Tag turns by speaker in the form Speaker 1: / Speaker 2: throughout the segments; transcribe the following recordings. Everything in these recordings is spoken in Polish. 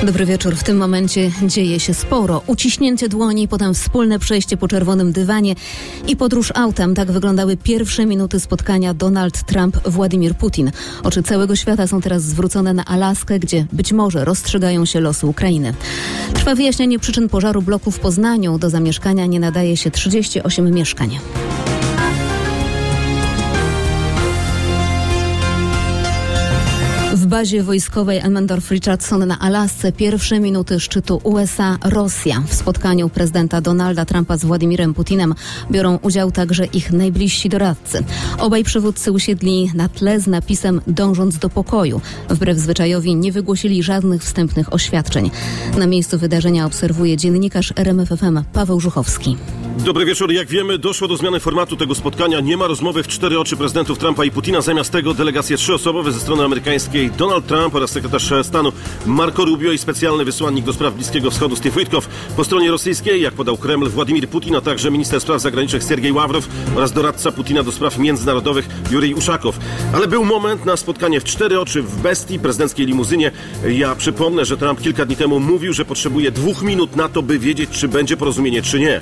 Speaker 1: Dobry wieczór. W tym momencie dzieje się sporo. Uciśnięcie dłoni, potem wspólne przejście po czerwonym dywanie i podróż autem. Tak wyglądały pierwsze minuty spotkania Donald Trump-Władimir Putin. Oczy całego świata są teraz zwrócone na Alaskę, gdzie być może rozstrzygają się losy Ukrainy. Trwa wyjaśnianie przyczyn pożaru bloku w Poznaniu. Do zamieszkania nie nadaje się 38 mieszkań. W bazie wojskowej Elmendorf-Richardson na Alasce pierwsze minuty szczytu USA-Rosja. W spotkaniu prezydenta Donalda Trumpa z Władimirem Putinem biorą udział także ich najbliżsi doradcy. Obaj przywódcy usiedli na tle z napisem "Dążąc do pokoju". Wbrew zwyczajowi nie wygłosili żadnych wstępnych oświadczeń. Na miejscu wydarzenia obserwuje dziennikarz RMFFM Paweł Żuchowski.
Speaker 2: Dobry wieczór. Jak wiemy, doszło do zmiany formatu tego spotkania. Nie ma rozmowy w cztery oczy prezydentów Trumpa i Putina. Zamiast tego delegacje trzyosobowe ze strony amerykańskiej Donald Trump oraz sekretarz stanu Marco Rubio i specjalny wysłannik do spraw Bliskiego Wschodu Steve Witkow. Po stronie rosyjskiej, jak podał Kreml, Władimir Putin, a także minister spraw zagranicznych Sergiej Ławrow oraz doradca Putina do spraw międzynarodowych Jurij Uszakow. Ale był moment na spotkanie w cztery oczy w bestii, prezydenckiej limuzynie. Ja przypomnę, że Trump kilka dni temu mówił, że potrzebuje 2 minut na to, by wiedzieć, czy będzie porozumienie, czy nie.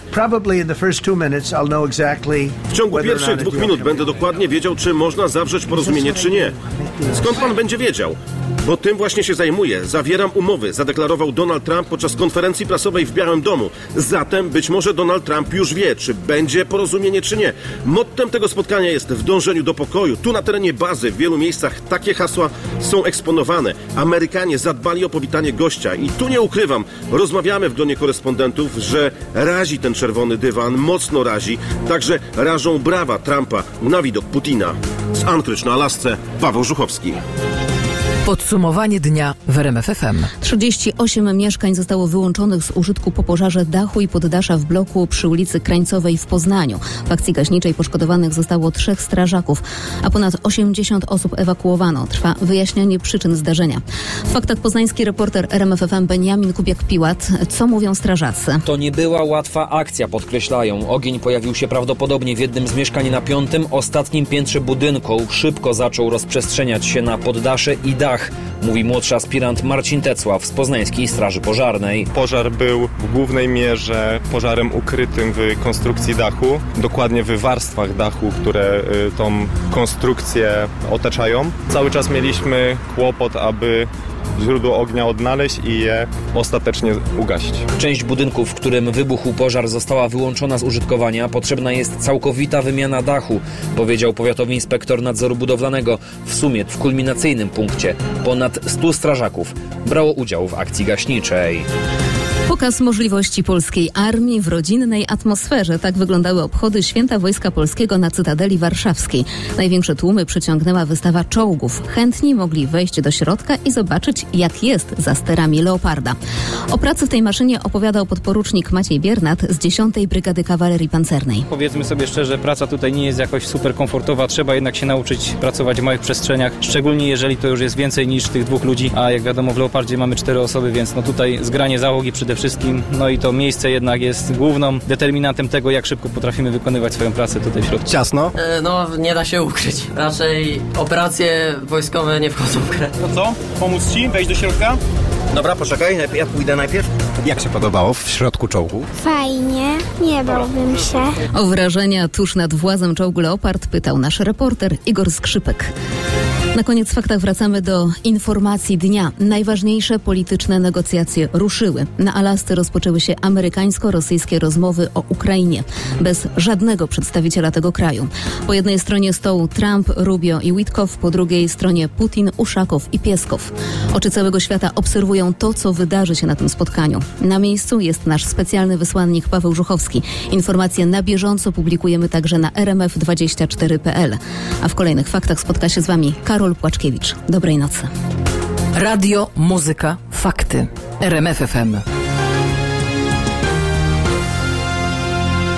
Speaker 2: W ciągu pierwszych 2 minut będę dokładnie wiedział, czy można zawrzeć porozumienie, czy nie. Skąd pan będzie wiedział? Bo tym właśnie się zajmuję. Zawieram umowy, zadeklarował Donald Trump podczas konferencji prasowej w Białym Domu. Zatem być może Donald Trump już wie, czy będzie porozumienie, czy nie. Mottem tego spotkania jest w dążeniu do pokoju. Tu na terenie bazy w wielu miejscach takie hasła są eksponowane. Amerykanie zadbali o powitanie gościa i tu nie ukrywam, rozmawiamy w gronie korespondentów, że razi ten czerwony dywan, mocno razi. Także rażą brawa Trumpa na widok Putina. Z Anchorage na Alasce, Paweł Żuchowski.
Speaker 3: Podsumowanie dnia w RMF FM.
Speaker 1: 38 mieszkań zostało wyłączonych z użytku po pożarze dachu i poddasza w bloku przy ulicy Krańcowej w Poznaniu. W akcji gaśniczej poszkodowanych zostało 3 strażaków, a ponad 80 osób ewakuowano. Trwa wyjaśnianie przyczyn zdarzenia. W faktach poznański reporter RMF FM Beniamin Kubiak-Piłat. Co mówią strażacy?
Speaker 4: To nie była łatwa akcja, podkreślają. Ogień pojawił się prawdopodobnie w jednym z mieszkań na 5., ostatnim piętrze budynku. Szybko zaczął rozprzestrzeniać się na poddasze i dach, mówi młodszy aspirant Marcin Tecław z Poznańskiej Straży Pożarnej.
Speaker 5: Pożar był w głównej mierze pożarem ukrytym w konstrukcji dachu, dokładnie w warstwach dachu, które tą konstrukcję otaczają. Cały czas mieliśmy kłopot, aby źródło ognia odnaleźć i je ostatecznie ugasić.
Speaker 4: Część budynku, w którym wybuchł pożar, została wyłączona z użytkowania. Potrzebna jest całkowita wymiana dachu, powiedział powiatowy inspektor nadzoru budowlanego. W sumie w kulminacyjnym punkcie ponad 100 strażaków brało udział w akcji gaśniczej.
Speaker 1: Pokaz możliwości polskiej armii w rodzinnej atmosferze. Tak wyglądały obchody Święta Wojska Polskiego na Cytadeli Warszawskiej. Największe tłumy przyciągnęła wystawa czołgów. Chętni mogli wejść do środka i zobaczyć, jak jest za sterami Leoparda. O pracy w tej maszynie opowiadał podporucznik Maciej Biernat z 10. Brygady Kawalerii Pancernej.
Speaker 6: Powiedzmy sobie szczerze, praca tutaj nie jest jakoś super komfortowa. Trzeba jednak się nauczyć pracować w małych przestrzeniach, szczególnie jeżeli to już jest więcej niż tych 2 ludzi. A jak wiadomo, w Leopardzie mamy 4 osoby, więc tutaj zgranie załogi przede wszystkim. No i to miejsce jednak jest główną determinantem tego, jak szybko potrafimy wykonywać swoją pracę tutaj w środku.
Speaker 7: Ciasno?
Speaker 8: No, nie da się ukryć. Raczej operacje wojskowe nie wchodzą w grę.
Speaker 9: No co? Pomóc ci? Wejść do środka?
Speaker 7: Dobra, poczekaj, ja pójdę najpierw. Jak się podobało w środku czołgu?
Speaker 10: Fajnie, nie bałbym się.
Speaker 1: O wrażenia tuż nad włazem czołgu Leopard pytał nasz reporter Igor Skrzypek. Na koniec w faktach wracamy do informacji dnia. Najważniejsze polityczne negocjacje ruszyły. Na Alasce rozpoczęły się amerykańsko-rosyjskie rozmowy o Ukrainie. Bez żadnego przedstawiciela tego kraju. Po jednej stronie stołu Trump, Rubio i Witkow, po drugiej stronie Putin, Uszakow i Pieskow. Oczy całego świata obserwują to, co wydarzy się na tym spotkaniu. Na miejscu jest nasz specjalny wysłannik Paweł Żuchowski. Informacje na bieżąco publikujemy także na rmf24.pl. A w kolejnych faktach spotka się z Wami Karol Płaczkiewicz. Dobrej nocy.
Speaker 3: Radio, muzyka, fakty. RMF FM.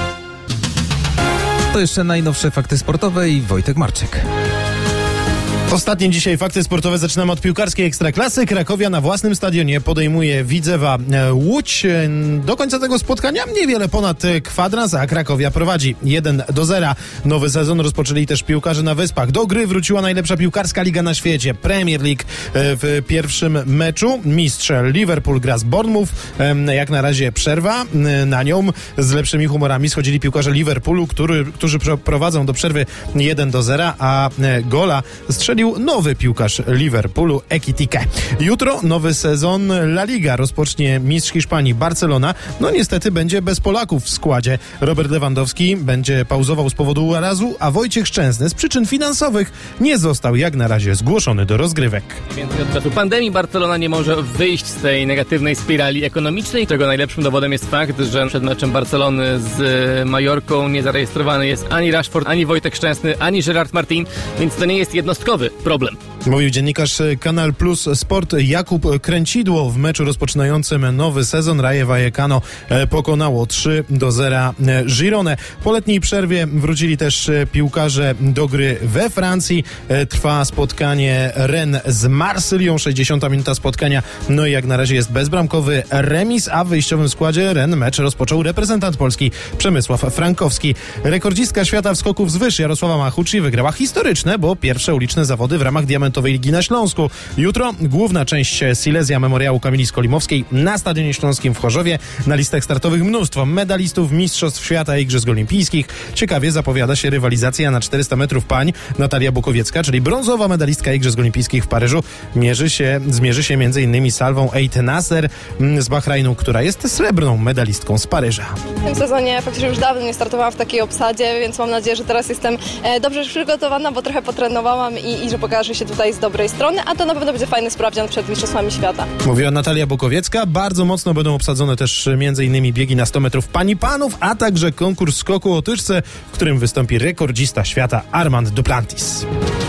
Speaker 11: To jeszcze najnowsze fakty sportowe i Wojtek Marczyk. Ostatnie dzisiaj fakty sportowe. Zaczynamy od piłkarskiej Ekstraklasy. Krakowia na własnym stadionie podejmuje Widzewa Łódź. Do końca tego spotkania niewiele ponad kwadrans, a Krakowia prowadzi 1-0. Nowy sezon rozpoczęli też piłkarze na Wyspach. Do gry wróciła najlepsza piłkarska liga na świecie, Premier League. W pierwszym meczu mistrz Liverpool gra z Bournemouth. Jak na razie przerwa. Na nią z lepszymi humorami schodzili piłkarze Liverpoolu, którzy prowadzą do przerwy 1-0, a gola strzelił nowy piłkarz Liverpoolu, Ekitike. Jutro nowy sezon La Liga rozpocznie mistrz Hiszpanii Barcelona. No niestety będzie bez Polaków w składzie. Robert Lewandowski będzie pauzował z powodu urazu, a Wojciech Szczęsny z przyczyn finansowych nie został jak na razie zgłoszony do rozgrywek.
Speaker 12: Więcej od czasu pandemii Barcelona nie może wyjść z tej negatywnej spirali ekonomicznej. Tego najlepszym dowodem jest fakt, że przed meczem Barcelony z Majorką nie zarejestrowany jest ani Rashford, ani Wojtek Szczęsny, ani Gerard Martin, więc to nie jest jednostkowy problem.
Speaker 11: Mówił dziennikarz Kanal Plus Sport Jakub Kręcidło. W meczu rozpoczynającym nowy sezon Rayo Vallecano pokonało 3-0 Gironę. Po letniej przerwie wrócili też piłkarze do gry we Francji. Trwa spotkanie Rennes z Marsylią, 60 minuta spotkania. No i jak na razie jest bezbramkowy remis, a w wyjściowym składzie Rennes mecz rozpoczął reprezentant Polski Przemysław Frankowski. Rekordzistka świata w skoku wzwyż Jarosława Machucci wygrała historyczne, bo pierwsze uliczne zawody w ramach Diamentowej Ligi na Śląsku. Jutro główna część Silesia Memoriału Kamili Skolimowskiej na Stadionie Śląskim w Chorzowie. Na listach startowych mnóstwo medalistów Mistrzostw Świata i Igrzysk Olimpijskich. Ciekawie zapowiada się rywalizacja na 400 metrów pań. Natalia Bukowiecka, czyli brązowa medalistka Igrzysk Olimpijskich w Paryżu, zmierzy się m.in. Salwą Eit Nasser z Bahrajnu, która jest srebrną medalistką z Paryża.
Speaker 13: W tym sezonie faktycznie już dawno nie startowałam w takiej obsadzie, więc mam nadzieję, że teraz jestem dobrze przygotowana, bo trochę potrenowałam i że pokażę się tutaj z dobrej strony, a to na pewno będzie fajny sprawdzian przed Mistrzostwami Świata.
Speaker 11: Mówiła Natalia Bukowiecka. Bardzo mocno będą obsadzone też m.in. biegi na 100 metrów pań i panów, a także konkurs skoku o tyczce, w którym wystąpi rekordzista świata Armand Duplantis.